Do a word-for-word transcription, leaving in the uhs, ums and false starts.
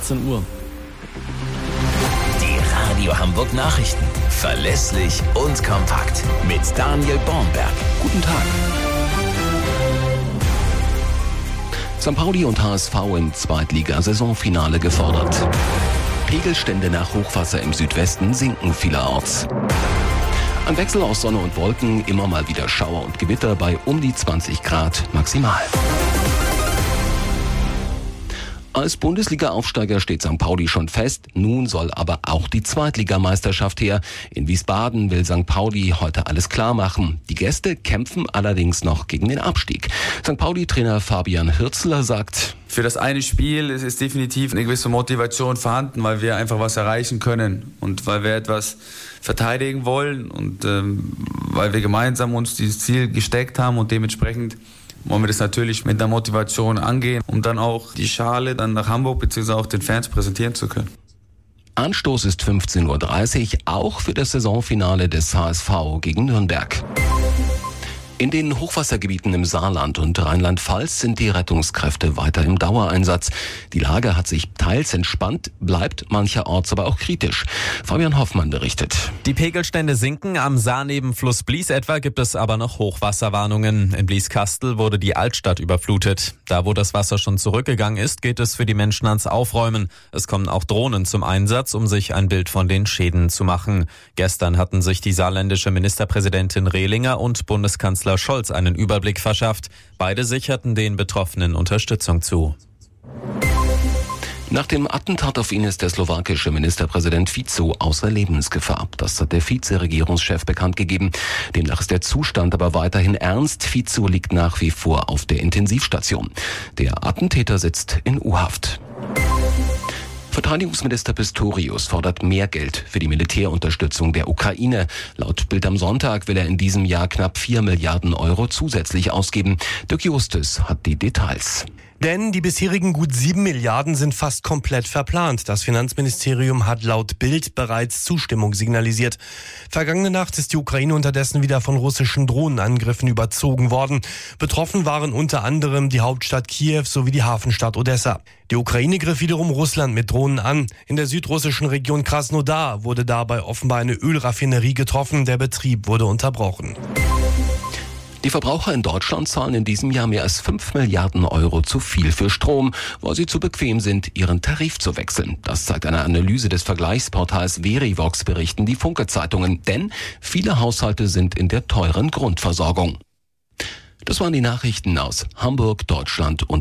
achtzehn Uhr. Die Radio Hamburg Nachrichten. Verlässlich und kompakt. Mit Daniel Bornberg. Guten Tag. Sankt Pauli und H S V im Zweitliga-Saisonfinale gefordert. Pegelstände nach Hochwasser im Südwesten sinken vielerorts. Ein Wechsel aus Sonne und Wolken, immer mal wieder Schauer und Gewitter bei um die zwanzig Grad maximal. Als Bundesliga-Aufsteiger steht Sankt Pauli schon fest, nun soll aber auch die Zweitligameisterschaft her. In Wiesbaden will Sankt Pauli heute alles klar machen. Die Gäste kämpfen allerdings noch gegen den Abstieg. Sankt Pauli-Trainer Fabian Hürzeler sagt: Für das eine Spiel ist, ist definitiv eine gewisse Motivation vorhanden, weil wir einfach was erreichen können und weil wir etwas verteidigen wollen und ähm, weil wir gemeinsam uns dieses Ziel gesteckt haben und dementsprechend wollen wir das natürlich mit der Motivation angehen, um dann auch die Schale dann nach Hamburg bzw. auch den Fans präsentieren zu können. Anstoß ist fünfzehn Uhr dreißig, auch für das Saisonfinale des H S V gegen Nürnberg. In den Hochwassergebieten im Saarland und Rheinland-Pfalz sind die Rettungskräfte weiter im Dauereinsatz. Die Lage hat sich teils entspannt, bleibt mancherorts aber auch kritisch. Fabian Hoffmann berichtet. Die Pegelstände sinken. Am Saarnebenfluss Blies etwa gibt es aber noch Hochwasserwarnungen. In Blieskastel wurde die Altstadt überflutet. Da, wo das Wasser schon zurückgegangen ist, geht es für die Menschen ans Aufräumen. Es kommen auch Drohnen zum Einsatz, um sich ein Bild von den Schäden zu machen. Gestern hatten sich die saarländische Ministerpräsidentin Rehlinger und Bundeskanzler Scholz einen Überblick verschafft. Beide sicherten den Betroffenen Unterstützung zu. Nach dem Attentat auf ihn ist der slowakische Ministerpräsident Fico außer Lebensgefahr. Das hat der Vizeregierungschef bekannt gegeben. Demnach ist der Zustand aber weiterhin ernst. Fico liegt nach wie vor auf der Intensivstation. Der Attentäter sitzt in U-Haft. Verteidigungsminister Pistorius fordert mehr Geld für die Militärunterstützung der Ukraine. Laut Bild am Sonntag will er in diesem Jahr knapp vier Milliarden Euro zusätzlich ausgeben. Dirk Justus hat die Details. Denn die bisherigen gut sieben Milliarden sind fast komplett verplant. Das Finanzministerium hat laut Bild bereits Zustimmung signalisiert. Vergangene Nacht ist die Ukraine unterdessen wieder von russischen Drohnenangriffen überzogen worden. Betroffen waren unter anderem die Hauptstadt Kiew sowie die Hafenstadt Odessa. Die Ukraine griff wiederum Russland mit Drohnen an. In der südrussischen Region Krasnodar wurde dabei offenbar eine Ölraffinerie getroffen. Der Betrieb wurde unterbrochen. Die Verbraucher in Deutschland zahlen in diesem Jahr mehr als fünf Milliarden Euro zu viel für Strom, weil sie zu bequem sind, ihren Tarif zu wechseln. Das zeigt eine Analyse des Vergleichsportals Verivox, berichten die Funke-Zeitungen. Denn viele Haushalte sind in der teuren Grundversorgung. Das waren die Nachrichten aus Hamburg, Deutschland und